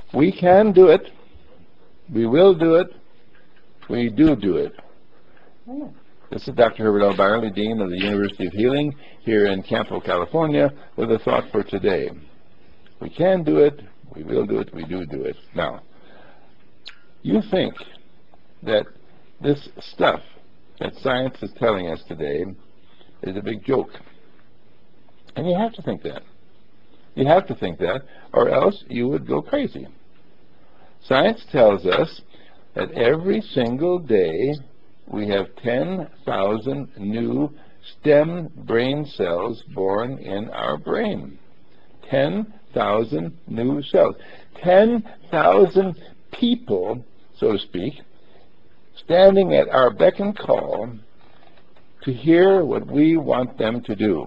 We can do it. We will do it. We do it. This is Dr. Herbert L. Byerly, Dean of the University of Healing here in Campo, California, with a thought for today. We can do it. We will do it. We do it. Now, you think that this stuff that science is telling us today is a big joke. And you have to think that. You have to think that, or else you would go crazy. Science tells us that every single day we have 10,000 new stem brain cells born in our brain. 10,000 new cells. 10,000 people, so to speak, standing at our beck and call to hear what we want them to do.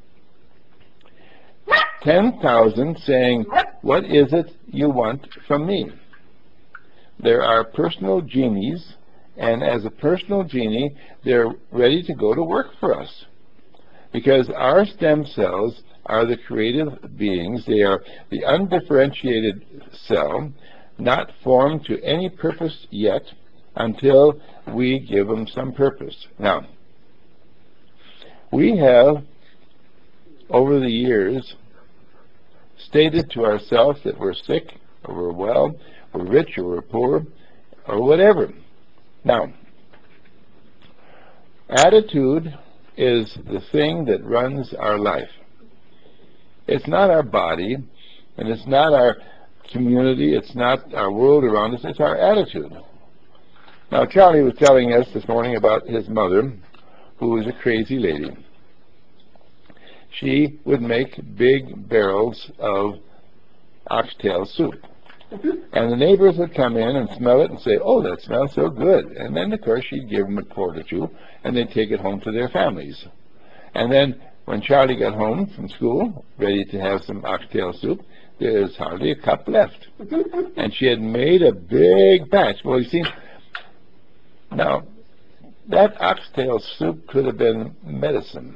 10,000 saying, what is it you want from me? There are personal genies, and as a personal genie, they're ready to go to work for us. Because our stem cells are the creative beings. They are the undifferentiated cell, not formed to any purpose yet until we give them some purpose. Now, we have, over the years, stated to ourselves that we're sick, or we're well, we're rich, or we're poor, or whatever. Now, attitude is the thing that runs our life. It's not our body, and it's not our community, it's not our world around us, it's our attitude. Now, Charlie was telling us this morning about his mother, who was a crazy lady. She would make big barrels of oxtail soup. And the neighbors would come in and smell it and say, oh, that smells so good. And then, of course, she'd give them a quart or two, and they'd take it home to their families. And then when Charlie got home from school, ready to have some oxtail soup, there was hardly a cup left. And she had made a big batch. Well, you see, now, that oxtail soup could have been medicine.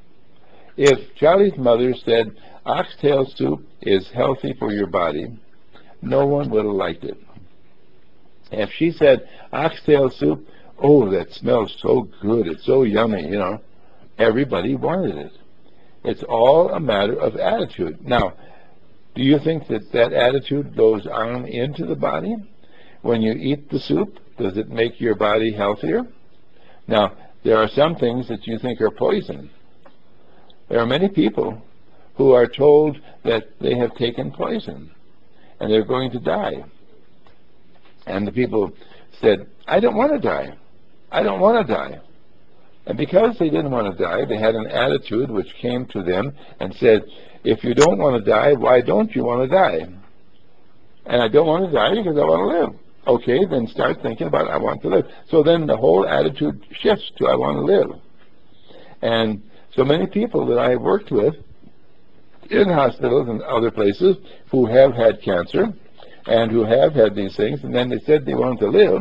If Charlie's mother said, oxtail soup is healthy for your body, no one would have liked it. If she said, oxtail soup, oh, that smells so good, it's so yummy, everybody wanted it. It's all a matter of attitude. Now, do you think that that attitude goes on into the body? When you eat the soup, does it make your body healthier? Now, there are some things that you think are poison. There are many people who are told that they have taken poison and they're going to die. And the people said, I don't want to die. I don't want to die. And because they didn't want to die, they had an attitude which came to them and said, if you don't want to die, why don't you want to die? And I don't want to die because I want to live. Okay, then start thinking about I want to live. So then the whole attitude shifts to I want to live. And so many people that I have worked with in hospitals and other places who have had cancer and who have had these things, and then they said they wanted to live,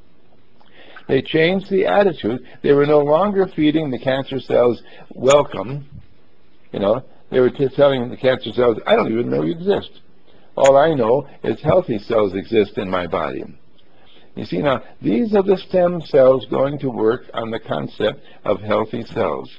they changed the attitude. They were no longer feeding the cancer cells welcome. They were telling the cancer cells, I don't even know you exist. All I know is healthy cells exist in my body. You see, now, these are the stem cells going to work on the concept of healthy cells.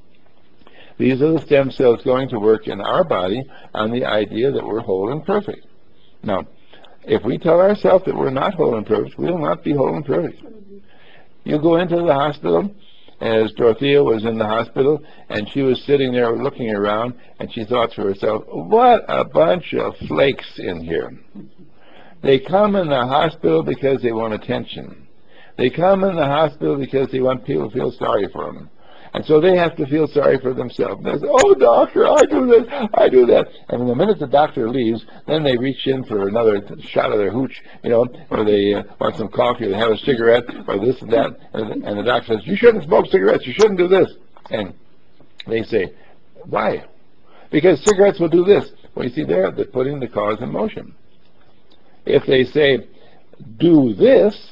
These are the stem cells going to work in our body on the idea that we're whole and perfect. Now, if we tell ourselves that we're not whole and perfect, we will not be whole and perfect. You go into the hospital, as Dorothea was in the hospital, and she was sitting there looking around, and she thought to herself, what a bunch of flakes in here. They come in the hospital because they want attention. They come in the hospital because they want people to feel sorry for them. And so they have to feel sorry for themselves. They say, oh, doctor, I do this, I do that. And the minute the doctor leaves, then they reach in for another shot of their hooch, or they want some coffee, or they have a cigarette, or this and that. And the doctor says, you shouldn't smoke cigarettes, you shouldn't do this. And they say, why? Because cigarettes will do this. Well, you see there, they're putting the cause in motion. If they say, do this,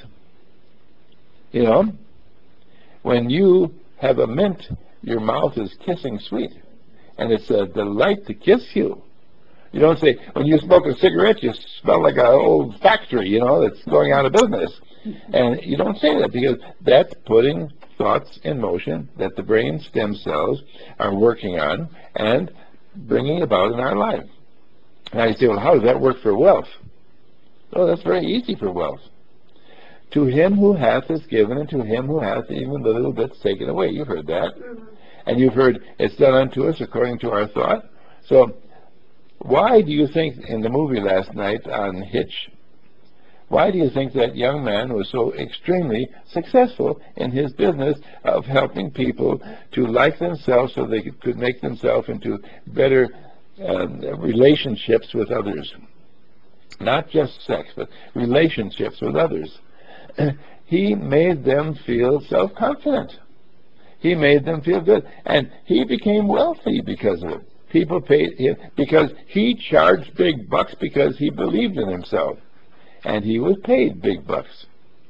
when you have a mint, your mouth is kissing sweet, and it's a delight to kiss you. You don't say, when you smoke a cigarette, you smell like an old factory, that's going out of business. And you don't say that because that's putting thoughts in motion that the brain stem cells are working on and bringing about in our life. Now you say, well, how does that work for wealth? Oh, that's very easy for wealth. To him who hath is given, and to him who hath even the little bit's taken away. You've heard that. And you've heard, it's done unto us according to our thought. So why do you think in the movie last night on Hitch, why do you think that young man was so extremely successful in his business of helping people to like themselves so they could make themselves into better relationships with others? Not just sex, but relationships with others. He made them feel self-confident. He made them feel good. And he became wealthy because of it. People paid him because he charged big bucks because he believed in himself. And he was paid big bucks.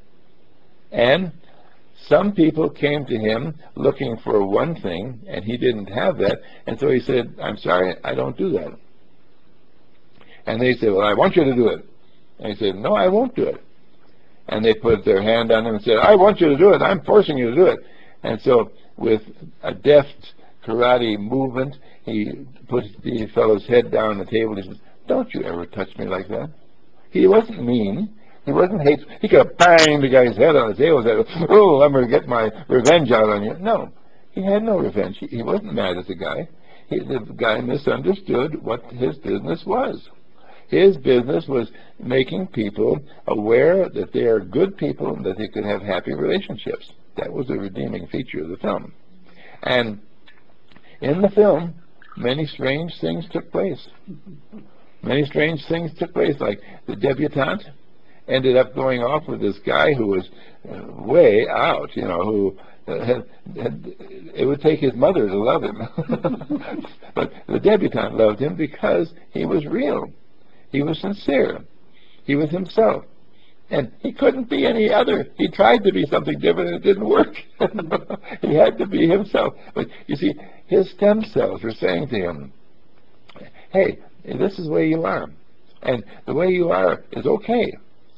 And some people came to him looking for one thing, and he didn't have that. And so he said, I'm sorry, I don't do that. And they said, well, I want you to do it. And he said, no, I won't do it. And they put their hand on him and said, I want you to do it. I'm forcing you to do it. And so with a deft karate movement, he put the fellow's head down on the table. He said, don't you ever touch me like that. He wasn't mean. He wasn't hateful. He could have banged the guy's head on the table and said, oh, I'm going to get my revenge out on you. No, he had no revenge. He wasn't mad at the guy. The guy misunderstood what his business was. His business was making people aware that they are good people and that they could have happy relationships. That was a redeeming feature of the film. And in the film, many strange things took place. Many strange things took place, like the debutante ended up going off with this guy who was way out, who it would take his mother to love him. But the debutante loved him because he was real. He was sincere. He was himself. And he couldn't be any other. He tried to be something different and it didn't work. He had to be himself. But you see, his stem cells were saying to him, hey, this is the way you are. And the way you are is okay.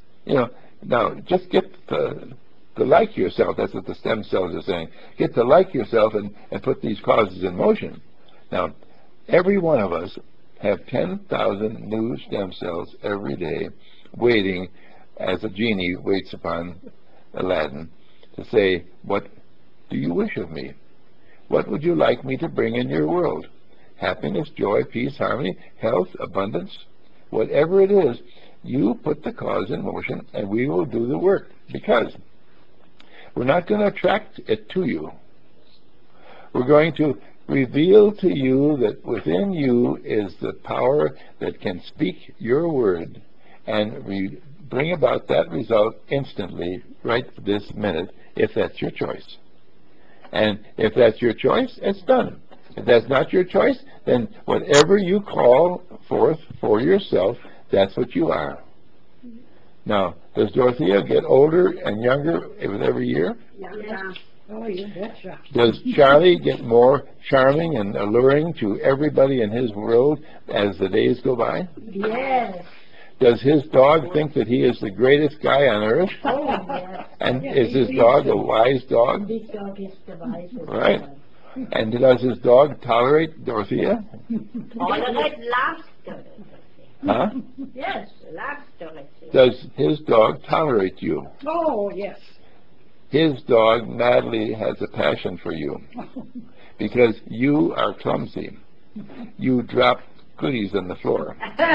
Now just get to like yourself. That's what the stem cells are saying. Get to like yourself and put these causes in motion. Now, every one of us have 10,000 new stem cells every day waiting as a genie waits upon Aladdin to say, what do you wish of me? What would you like me to bring in your world? Happiness, joy, peace, harmony, health, abundance, whatever it is, you put the cause in motion and we will do the work, because we're not going to attract it to you. We're going to reveal to you that within you is the power that can speak your word and bring about that result instantly, right this minute, if that's your choice. And if that's your choice, it's done. If that's not your choice, then whatever you call forth for yourself, that's what you are. Now, does Dorothea get older and younger with every year? Yeah. Oh, you betcha. Does Charlie get more charming and alluring to everybody in his world as the days go by? Yes. Does his dog think that he is the greatest guy on earth? Oh, yes. And is his dog a wise dog? This dog is the wisest. Right. And does his dog tolerate Dorothea? Tolerate loves Dorothea. Huh? Yes, loves Dorothea. Does his dog tolerate you? Oh, yes. His dog madly has a passion for you because you are clumsy. You drop goodies on the floor.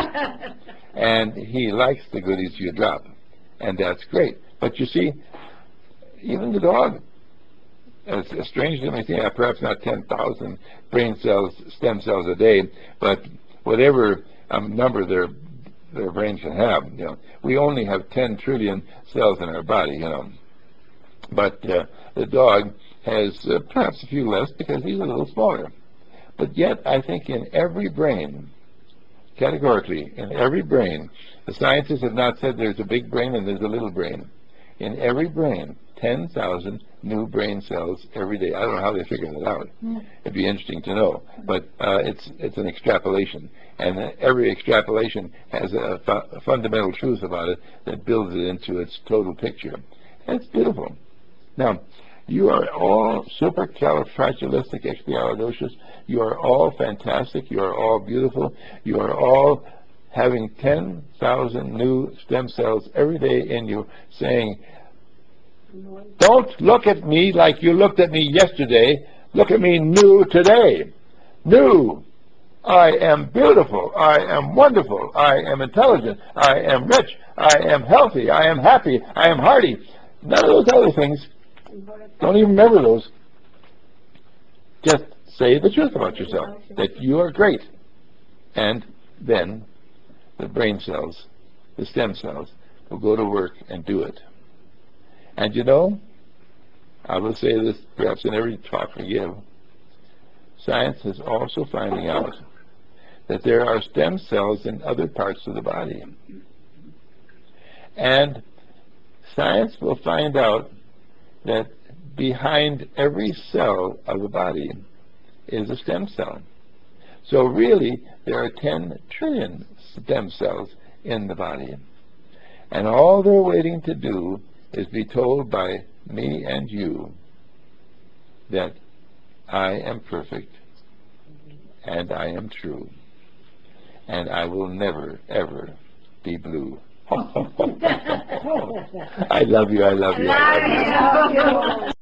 And he likes the goodies you drop. And that's great. But you see, even the dog, as strange as it may seem, perhaps not 10,000 brain cells, stem cells a day, but whatever number their brain can have. We only have 10 trillion cells in our body, But the dog has perhaps a few less because he's a little smaller. But yet, I think in every brain, categorically, in every brain, the scientists have not said there's a big brain and there's a little brain. in every brain, 10,000 new brain cells every day. I don't know how they figure that out. It'd be interesting to know. But it's an extrapolation. And every extrapolation has a fundamental truth about it that builds it into its total picture. And it's beautiful. Now, you are all supercalifragilisticexpialidocious. You are all fantastic. You are all beautiful. You are all having 10,000 new stem cells every day in you saying, don't look at me like you looked at me yesterday. Look at me new today. New. I am beautiful. I am wonderful. I am intelligent. I am rich. I am healthy. I am happy. I am hearty. None of those other things. Don't even remember those. Just say the truth about yourself, that you are great. And then the brain cells, the stem cells, will go to work and do it. And you know, I will say this perhaps in every talk we give, science is also finding out that there are stem cells in other parts of the body. And science will find out that behind every cell of the body is a stem cell. So really, there are 10 trillion stem cells in the body. And all they're waiting to do is be told by me and you that I am perfect and I am true and I will never, ever be blue. I love you, I love you, I love you.